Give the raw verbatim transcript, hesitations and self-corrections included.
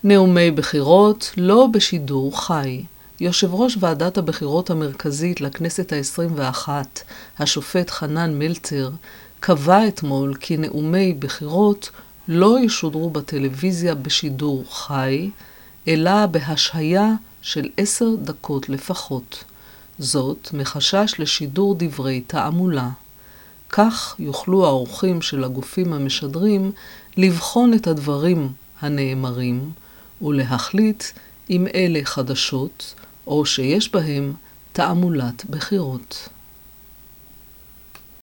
נאומי בחירות לא בשידור חי. יושב ראש ועדת הבחירות המרכזית לכנסת ה-עשרים ואחת, השופט חנן מלצר, קבע אתמול כי נאומי בחירות לא ישודרו בטלוויזיה בשידור חי, אלא בהשהיה של עשר דקות לפחות. זאת מחשש לשידור דברי תעמולה. כך יוכלו האורחים של הגופים המשדרים לבחון את הדברים הנאמרים ולהחליט אם אלה חדשות או שיש בהם תעמולת בחירות.